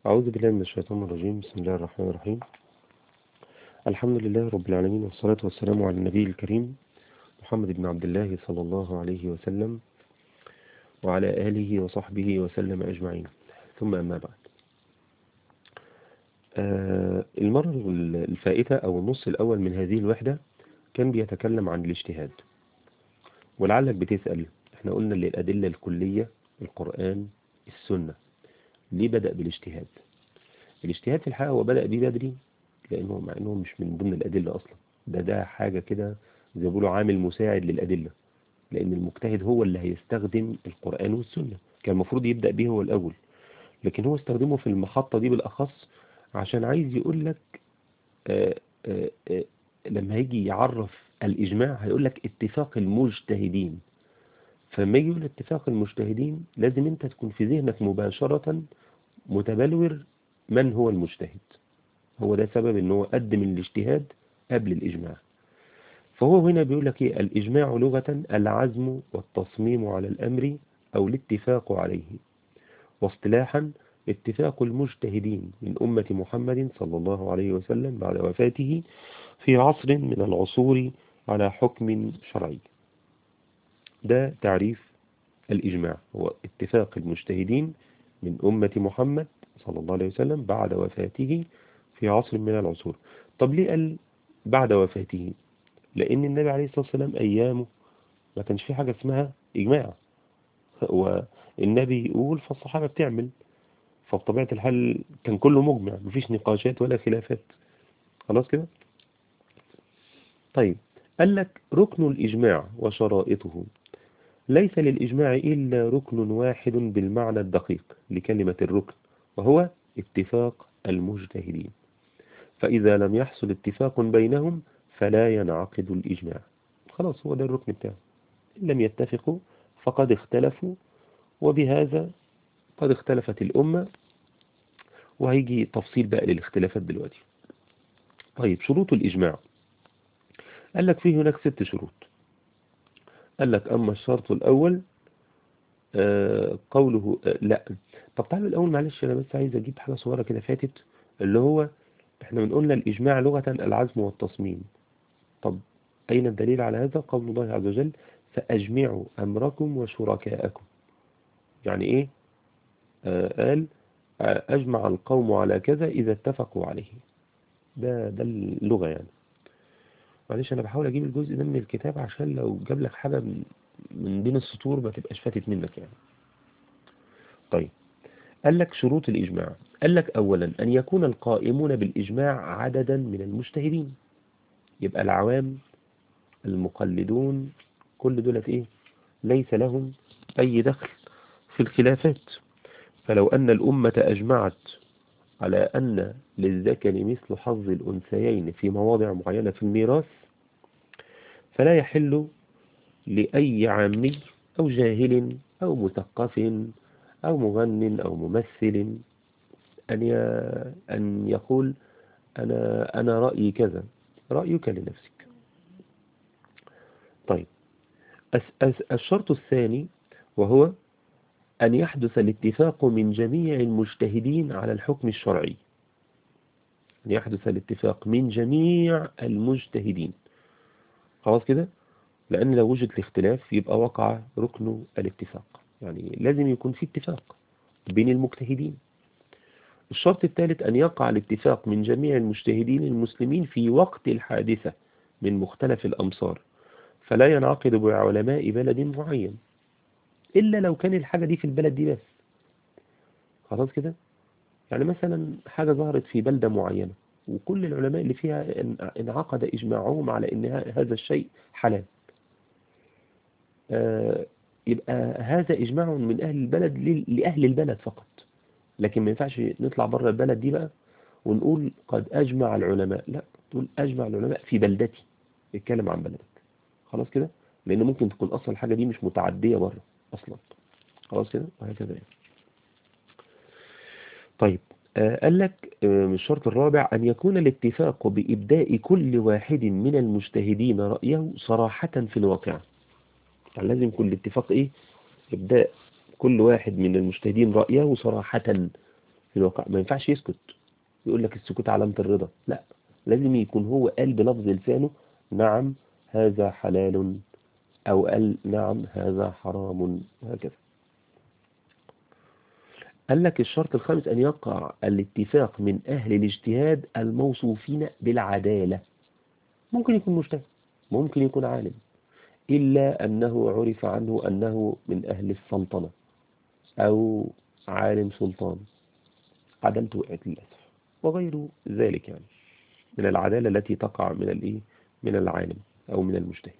أعوذ بالله من الشيطان الرجيم. بسم الله الرحمن الرحيم. الحمد لله رب العالمين، والصلاة والسلام على النبي الكريم محمد بن عبد الله صلى الله عليه وسلم وعلى آله وصحبه وسلم أجمعين، ثم أما بعد. المرة الفائتة أو النص الأول من هذه الوحدة كان بيتكلم عن الاجتهاد، ولعلك بتسأل احنا قلنا اللي الأدلة الكلية القرآن السنة، ليه بدأ بالاجتهاد؟ الاجتهاد في الحقيقة هو بدأ بيه بدري، لأنه مع أنه مش من ضمن الأدلة أصلا، ده حاجة كده زي ما بيقولوا عامل مساعد للأدلة، لأن المجتهد هو اللي هيستخدم القرآن والسنة، كان المفروض يبدأ به هو الأول، لكن هو استخدمه في المحطة دي بالأخص عشان عايز يقول لك آه، آه، آه، لما يجي يعرف الإجماع هيقول لك اتفاق المجتهدين، فلما يجي يقول اتفاق المجتهدين لازم انت تكون في ذهنك مباشرة متبلور من هو المجتهد. هو ده سبب ان هو قدم الاجتهاد قبل الإجماع. فهو هنا بيقول لك ايه؟ الإجماع لغة العزم والتصميم على الأمر أو الاتفاق عليه، واصطلاحا اتفاق المجتهدين من أمة محمد صلى الله عليه وسلم بعد وفاته في عصر من العصور على حكم شرعي. ده تعريف الإجماع، هو اتفاق المجتهدين من أمة محمد صلى الله عليه وسلم بعد وفاته في عصر من العصور. طب ليه قال بعد وفاته؟ لأن النبي عليه الصلاة والسلام أيامه ما كانش في حاجة اسمها إجماع، والنبي يقول فالصحابة بتعمل، فبطبيعة الحال كان كله مجمع، مفيش نقاشات ولا خلافات. خلاص كده. طيب، قال لك ركن الإجماع وشرائطه. ليس للإجماع إلا ركن واحد بالمعنى الدقيق لكلمة الركن، وهو اتفاق المجتهدين، فإذا لم يحصل اتفاق بينهم فلا ينعقد الإجماع. خلاص، هو ده الركن بتاعه. إن لم يتفقوا فقد اختلفوا، وبهذا قد اختلفت الأمة، وهيجي تفصيل بقى للاختلافات دلوقتي. طيب، شروط الإجماع. قال لك فيه هناك 6 شروط. قال لك أما الشرط الأول قوله لا. طب تعالوا الأول، معلش أنا بس عايز أجيب حاجة صغيرة كده فاتت، اللي هو احنا بنقولنا الإجماع لغة العزم والتصميم. طب أين الدليل على هذا؟ قول الله عز وجل فأجمعوا أمركم وشركاءكم. يعني إيه؟ قال أجمع القوم على كذا إذا اتفقوا عليه. ده اللغة يعني. معلش أنا بحاول أجيب الجزء ده من الكتاب عشان لو جاب لك حاجة من بين السطور ما تبقاش فاتت منك يعني. طيب، قال لك شروط الإجماع. قال لك أولا أن يكون القائمون بالإجماع عددا من المجتهدين، يبقى العوام المقلدون كل دولة إيه؟ ليس لهم أي دخل في الخلافات. فلو أن الأمة أجمعت على أن للذكر مثل حظ الأنثيين في مواضع معينة في الميراث، فلا يحل لأي عامي أو جاهل أو مثقف أو مغن أو ممثل أن يقول أنا رأيي كذا. رأيك لنفسك. طيب، الشرط الثاني وهو أن يحدث الاتفاق من جميع المجتهدين على الحكم الشرعي. أن يحدث الاتفاق من جميع المجتهدين. خلاص كده، لأن لو وجد الاختلاف يبقى وقع ركن الاتفاق، يعني لازم يكون في اتفاق بين المجتهدين. الشرط الثالث أن يقع الاتفاق من جميع المجتهدين المسلمين في وقت الحادثة من مختلف الأمصار، فلا ينعقد بعلماء بلد معين إلا لو كان الحاجة دي في البلد دي بس. خلاص كده. يعني مثلا حاجة ظهرت في بلدة معينة وكل العلماء اللي فيها انعقد إجماعهم على أن هذا الشيء حلال، يبقى هذا إجماع من أهل البلد لأهل البلد فقط. لكن ما ينفعش نطلع بره البلد دي بقى ونقول قد أجمع العلماء، لا، تقول أجمع العلماء في بلدتي، اتكلم عن بلدك. خلاص كده، لأن ممكن تكون أصلا الحاجة دي مش متعدية بره أصلا. خلاص كده، وهكذا يعني. طيب، قال لك من الشرط الرابع أن يكون الاتفاق بإبداء كل واحد من المجتهدين رأيه صراحة في الواقع. يعني لازم يكون الاتفاق إيه؟ إبداء كل واحد من المجتهدين رأيه صراحة في الواقع ما ينفعش يسكت، يقول لك السكوت علامة الرضا، لا، لازم يكون هو قال بلفظ لسانه نعم هذا حلال، أو قال نعم هذا حرام، وهكذا. قال لك الشرط الخامس أن يقع الاتفاق من أهل الاجتهاد الموصوفين بالعدالة. ممكن يكون مجتهد، ممكن يكون عالم، إلا أنه عرف عنه أنه من أهل السلطنة أو عالم سلطان، عدالته وقعت للأسف، وغير ذلك يعني من العدالة التي تقع من الإيه، من العالم أو من المجتهد.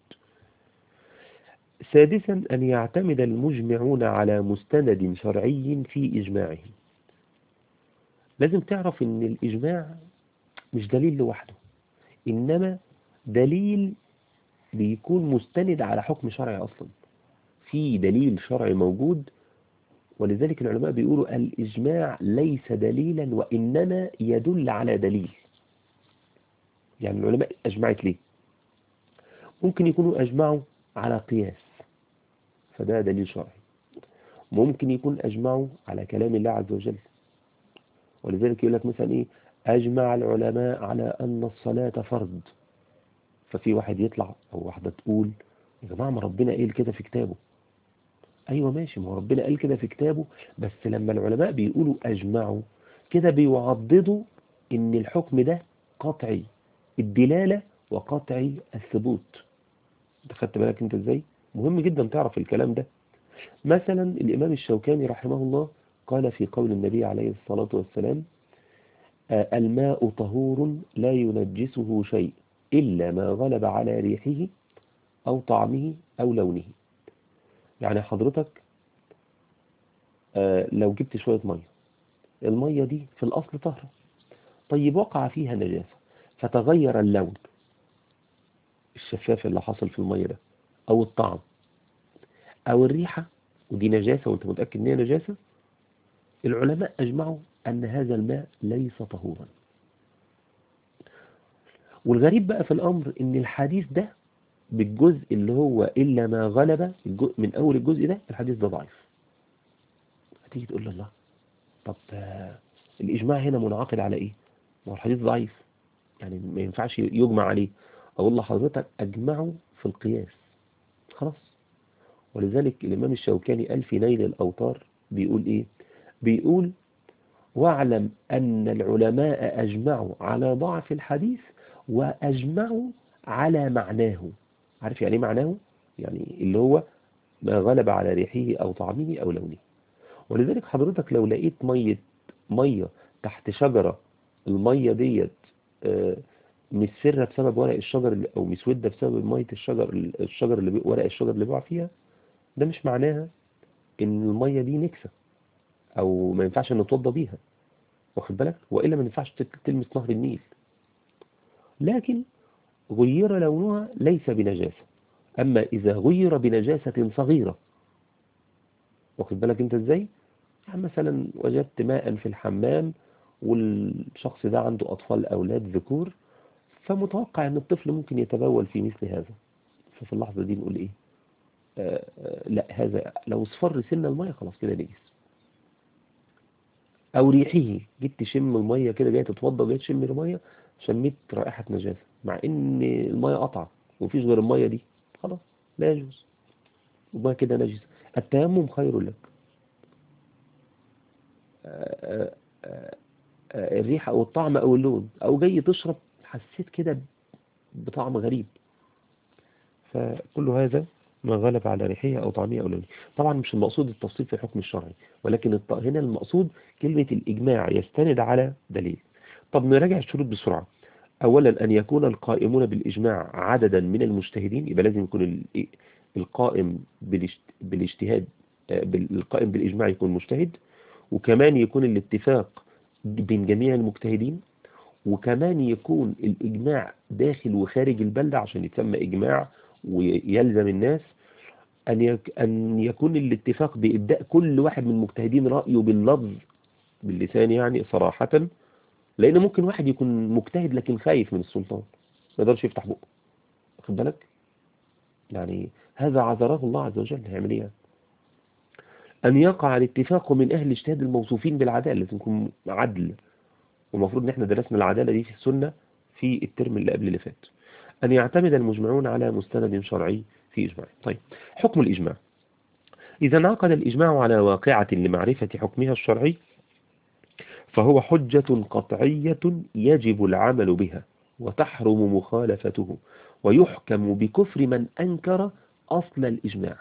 سادسا أن يعتمد المجمعون على مستند شرعي في إجماعهم. لازم تعرف أن الإجماع مش دليل لوحده، إنما دليل بيكون مستند على حكم شرعي أصلا، في دليل شرعي موجود. ولذلك العلماء بيقولوا الإجماع ليس دليلا وإنما يدل على دليل. يعني العلماء أجمعت ليه؟ ممكن يكونوا أجمعوا على قياس، فده دليل شرعي. ممكن يكون أجمعوا على كلام الله عز وجل، ولذلك يقول لك مثلا إيه، أجمع العلماء على أن الصلاة فرض. ففي واحد يطلع أو واحدة تقول يا جماعة ما ربنا قال كده في كتابه. أيوة ماشي، ما هو ربنا قال كده في كتابه، بس لما العلماء بيقولوا أجمعوا كده بيعضدوا إن الحكم ده قطعي الدلالة وقطعي الثبوت. انت خدت بالك انت ازاي؟ مهم جدا تعرف الكلام ده. مثلا الإمام الشوكاني رحمه الله قال في قول النبي عليه الصلاة والسلام الماء طهور لا ينجسه شيء إلا ما غلب على ريحه أو طعمه أو لونه. يعني حضرتك لو جبت شوية مية، المية دي في الأصل طهرة، طيب وقع فيها نجاسة فتغير اللون الشفاف اللي حصل في المية ده، أو الطعم أو الريحة، ودي نجاسة وانت متأكد ان هي نجاسة، العلماء أجمعوا أن هذا الماء ليس طهورا. والغريب بقى في الأمر ان الحديث ده بالجزء اللي هو إلا ما غلب من أول الجزء ده، الحديث ده ضعيف. هتيجي تقول الله، طب الإجماع هنا منعقد على إيه؟ ما هو الحديث ضعيف، يعني ما ينفعش يجمع عليه. أقول لحضرتك أجمعوا في القياس خلاص. ولذلك الإمام الشوكاني قال في نيل الأوطار بيقول إيه؟ بيقول واعلم أن العلماء أجمعوا على ضعف الحديث وأجمعوا على معناه. عارف يعني إيه معناه؟ يعني اللي هو ما غلب على ريحه أو طعمه أو لونه. ولذلك حضرتك لو لقيت مية تحت شجرة، المية ديت مسرة بسبب ورق الشجر أو مسودة بسبب مية الشجر ورق الشجر اللي بيقع فيها، ده مش معناها إن المية دي نكسة أو ما ينفعش نتوضى بيها، واخد بالك؟ وإلا ما ينفعش تلمس نهر النيل. لكن غير لونها ليس بنجاسة. أما إذا غير بنجاسة صغيرة، واخد بالك أنت إزاي؟ يعني مثلا وجدت ماء في الحمام والشخص ده عنده أطفال أولاد ذكور، فمتوقع أن الطفل ممكن يتبول في مثل هذا، ففي اللحظة دي نقول إيه؟ لا، هذا لو اصفر سن المية خلاص كده نجس. أو ريحه، جيت تشم المية كده، جاي تتوضى وجاي تشم المية، شميت رائحة نجاسة مع إن المية قطعت ومفيش غير المية دي، خلاص لا يجوز، المية كده نجسة. التيمم خير لك. آه، آه، الريحة أو الطعم أو اللون، أو جاي تشرب حسيت كده بطعم غريب، فكل هذا ما غلب على ريحه أو طعمه أو لونه. طبعا مش المقصود التفصيل في الحكم الشرعي، ولكن هنا المقصود كلمة الإجماع يستند على دليل. طب نراجع الشروط بسرعة. أولا أن يكون القائمون بالإجماع عددا من المجتهدين، يبقى لازم يكون القائم بالاجتهاد، القائم بالإجماع يكون مجتهد، وكمان يكون الاتفاق بين جميع المجتهدين، وكمان يكون الإجماع داخل وخارج البلدة عشان يتسمى إجماع ويلزم الناس. أن يكون الاتفاق بإبداء كل واحد من المجتهدين رأيه باللفظ باللسان يعني صراحة، لأن ممكن واحد يكون مجتهد لكن خايف من السلطان، ما يقدرش يفتح بقه، واخد بالك؟ يعني هذا عذره الله عز وجل، هيعمل ايه؟ أن يقع الاتفاق من أهل الاجتهاد الموصوفين بالعدالة، لازم يكون عدل، والمفروض إن احنا درسنا العدالة دي في السنة في الترم اللي قبل اللي فات. أن يعتمد المجمعون على مستند شرعي في إجماع. طيب، حكم الإجماع: إذا انعقد الإجماع على واقعة لمعرفة حكمها الشرعي فهو حجة قطعية يجب العمل بها وتحرم مخالفته، ويحكم بكفر من أنكر أصل الإجماع.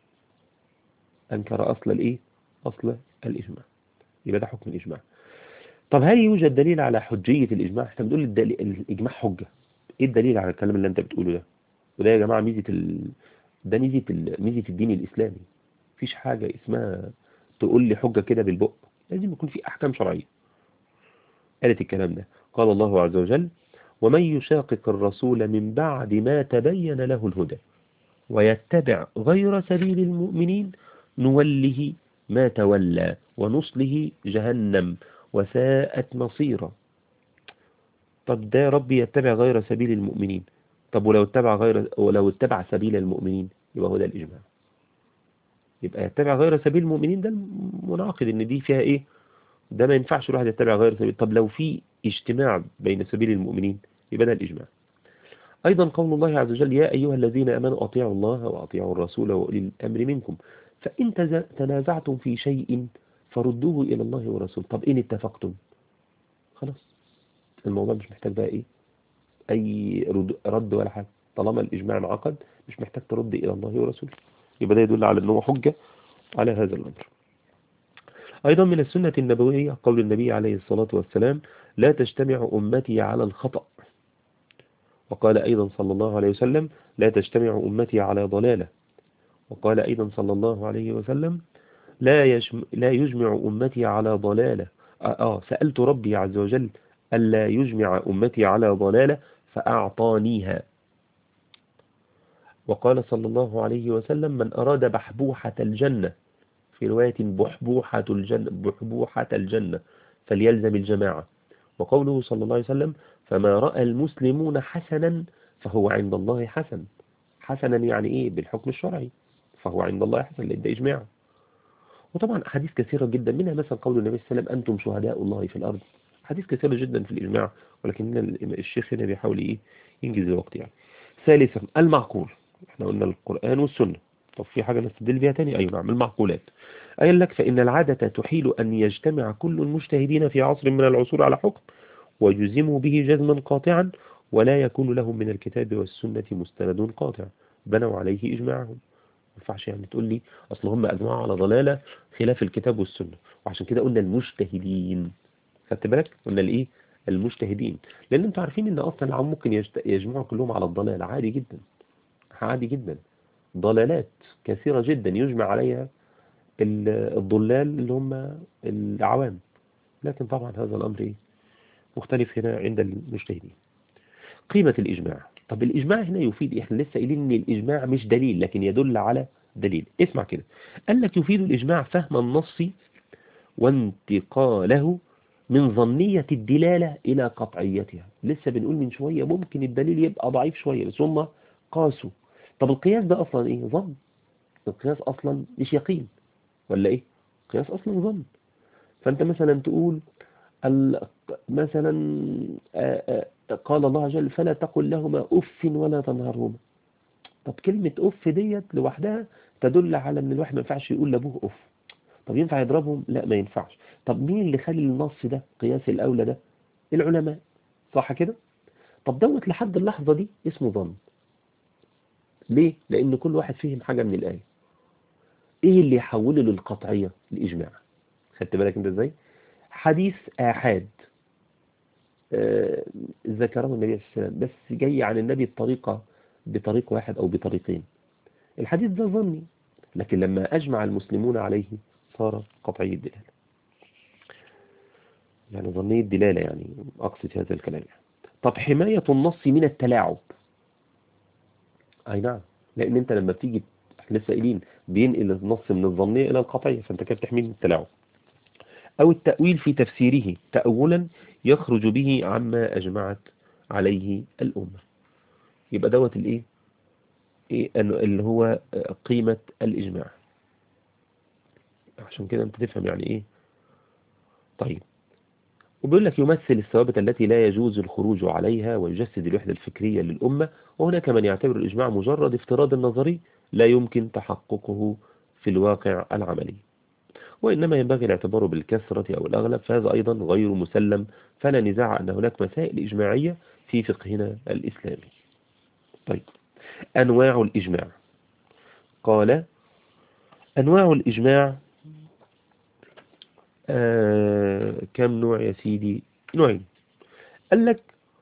أنكر أصل الإيه؟ أصل الإجماع. يبقى ده حكم الإجماع. طب هل يوجد دليل على حجية الإجماع؟ احنا بنقول الإجماع حجة. إيه الدليل على الكلام اللي أنت بتقوله ده؟ وده يا جماعة ده ميزة الدين الإسلامي. مفيش حاجة اسمها تقول لي حجة كده بالبق، لازم يكون في أحكام شرعية قالت الكلام ده. قال الله عز وجل: ومن يشاقق الرسول من بعد ما تبين له الهدى ويتبع غير سبيل المؤمنين نوله ما تولى ونصله جهنم وساءت مصيرا. طب ده يا ربي يتبع غير سبيل المؤمنين. طب ولو اتبع سبيل المؤمنين يبقى هو ده الإجماع. يبقى يتبع غير سبيل المؤمنين ده المناقض، ان دي فيها ايه؟ ده ما ينفعش الواحد يتبع غير سبيل. طب لو في اجتماع بين سبيل المؤمنين يبقى ده الإجماع. أيضا قول الله عز وجل: يا أيها الذين آمنوا أطيعوا الله وأطيعوا الرسول وأولي الأمر منكم فإن تنازعتم في شيء فردوه إلى الله ورسول. طب إن اتفقتم خلاص، الموضوع مش محتاج بقى إيه أي رد ولا حاجة. طالما الإجماع انعقد مش محتاج ترد إلى الله ورسوله. يبقى ده يدل على أنه حجة على هذا الأمر. أيضا من السنة النبوية قول النبي عليه الصلاة والسلام: لا تجتمع أمتي على الخطأ. وقال أيضا صلى الله عليه وسلم: لا تجتمع أمتي على ضلالة. وقال أيضا صلى الله عليه وسلم: لا يجمع أمتي على ضلالة. سألت ربي عز وجل ألا يجمع أمتي على ضلالة فأعطانيها. وقال صلى الله عليه وسلم: من أراد بحبوحة الجنة، في رواية بحبوحة الجنة فليلزم الجماعة. وقوله صلى الله عليه وسلم: فما رأى المسلمون حسنا فهو عند الله حسن. حسنا يعني إيه؟ بالحكم الشرعي، فهو عند الله حسن، لأن ده إجماع. وطبعا أحاديث كثيرة جدا، منها مثلا قول النبي صلى الله عليه وسلم: أنتم شهداء الله في الأرض. حديث كثيرة جدا في الإجماع، ولكن الشيخ هنا بيحاول ينجز الوقت يعني. ثالثا المعقول. احنا قلنا القرآن والسنة. طب في حاجة نستدل بها تاني؟ أيوة نعم، المعقولات. قال لك: فإن العادة تحيل أن يجتمع كل المجتهدين في عصر من العصور على حكم ويجزموا به جزما قاطعا ولا يكون لهم من الكتاب والسنة مستند قاطع بنوا عليه إجماعهم. ما ينفعش يعني تقول لي اصل هم اجمعوا على ضلالة خلاف الكتاب والسنة. وعشان كده قلنا المجتهدين. خدت بالك؟ قلنا الايه؟ المجتهدين. لان انتوا عارفين ان اصلا العام ممكن يجمعوا كلهم على الضلال عادي جدا. عادي جدا. ضلالات كثيرة جدا يجمع عليها الضلال اللي هم العوام. لكن طبعا هذا الامر ايه؟ مختلف هنا عند المجتهدين. قيمة الإجماع. طب الإجماع هنا يفيد إيه؟ احنا لسه قايلين إن الإجماع مش دليل لكن يدل على دليل. اسمع كده، قال لك: يفيد الإجماع فهم النص وانتقاله من ظنية الدلالة إلى قطعيتها. لسه بنقول من شوية ممكن الدليل يبقى ضعيف شوية بس هم قاسوا. طب القياس ده أصلا إيه؟ ظن. القياس أصلا مش يقين، ولا إيه؟ القياس أصلا ظن. فأنت مثلا تقول ال- مثلا قال الله عز وجل: فلا تقل لهما أف ولا تنهرهما. طب كلمة أف ديت لوحدها تدل على ان الواحد ما ينفعش يقول لابوه أف. طب ينفع يضربهم؟ لا ما ينفعش. طب مين اللي خلي النص ده قياس الأولى ده؟ العلماء. صح كده؟ طب دوت لحد اللحظة دي اسمه ظن. ليه؟ لأن كل واحد فهم حاجة من الآية. ايه اللي يحوله للقطعية؟ الإجماع. خدت بالك انت ازاي؟ حديث آحاد ذكره النبي صلى الله عليه وسلم بس جاي عن النبي بطريق واحد أو بطريقين. الحديث ده ظني، لكن لما أجمع المسلمون عليه صار قطعي الدلالة. يعني ظني الدلالة يعني أقصد هذا الكلام يعني. طب حماية النص من التلاعب. أي نعم، لأن أنت لما بتيجي لسه قايلين بينقل النص من الظنية إلى القطعية، فأنت كيف تحميه من التلاعب. أو التأويل في تفسيره تأولا يخرج به عما أجمعت عليه الأمة. يبقى دوت الإيه؟ اللي هو قيمة الإجماع. عشان كده انت تفهم يعني ايه. طيب، وبيقول لك يمثل الثوابت التي لا يجوز الخروج عليها ويجسد الوحدة الفكرية للأمة. وهناك من يعتبر الإجماع مجرد افتراض نظري لا يمكن تحققه في الواقع العملي، وإنما ينبغي الاعتبار بالكثرة أو الأغلب، فهذا أيضا غير مسلم. فلا نزاع أن هناك مسائل إجماعية في فقهنا الإسلامي. طيب، أنواع الإجماع. قال: أنواع الإجماع كم نوع يا سيدي؟ نوعين. قال لك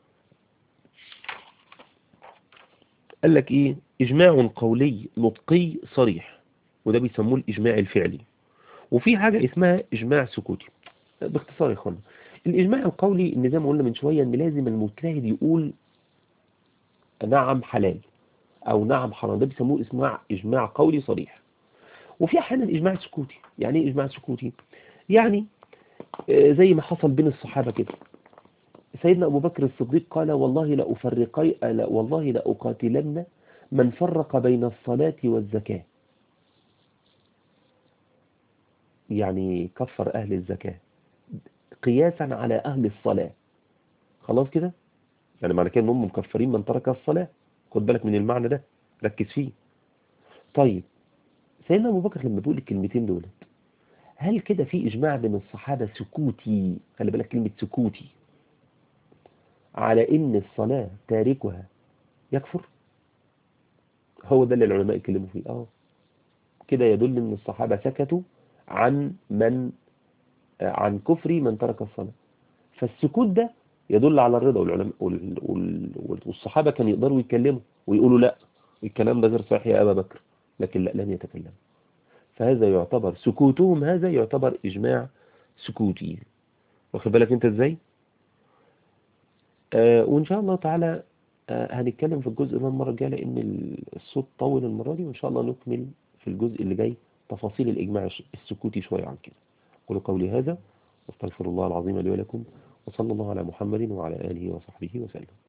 قال لك إيه؟ إجماع قولي نطقي صريح، وده بيسموه الإجماع الفعلي. وفي حاجة اسمها إجماع سكوتي. باختصار يا إخوانا، الإجماع القولي إن زي ما قلنا من شوية إن لازم المجتهد يقول نعم حلال أو نعم حرام، ده بيسموه إجماع قولي صريح. وفي أحيانا إجماع سكوتي. يعني إيه إجماع سكوتي؟ يعني زي ما حصل بين الصحابة كده. سيدنا أبو بكر الصديق قال: والله لأقاتلن من فرق بين الصلاة والزكاة. يعني كفر أهل الزكاة قياسا على أهل الصلاة. خلاص كده، يعني معنى كده انهم مكفرين من ترك الصلاة. خد بالك من المعنى ده، ركز فيه. طيب، سيدنا أبو بكر لما بيقول الكلمتين دول، هل كده في إجماع بين الصحابة سكوتي؟ خلي بالك كلمة سكوتي، على إن الصلاة تاركها يكفر. هو ده اللي العلماء اتكلموا فيه. كده يدل ان الصحابة سكتوا عن كفر من ترك الصلاة. فالسكوت ده يدل على الرضا، والعلماء والصحابة كانوا يقدروا يتكلموا ويقولوا: لا، الكلام ده غير صحيح يا أبا بكر، لكن لا، لم يتكلم. فهذا يعتبر سكوتهم، هذا يعتبر إجماع سكوتي. واخد بالك انت ازاي؟ وإن شاء الله تعالى هنتكلم في الجزء ده المرة الجاية، لأن الصوت طول المرة دي، وإن شاء الله نكمل في الجزء اللي جاي تفاصيل الإجماع السكوتي شوية عن كده. أقول قولي هذا واستغفر الله العظيم لي ولكم، وصلى الله على محمد وعلى آله وصحبه وسلم.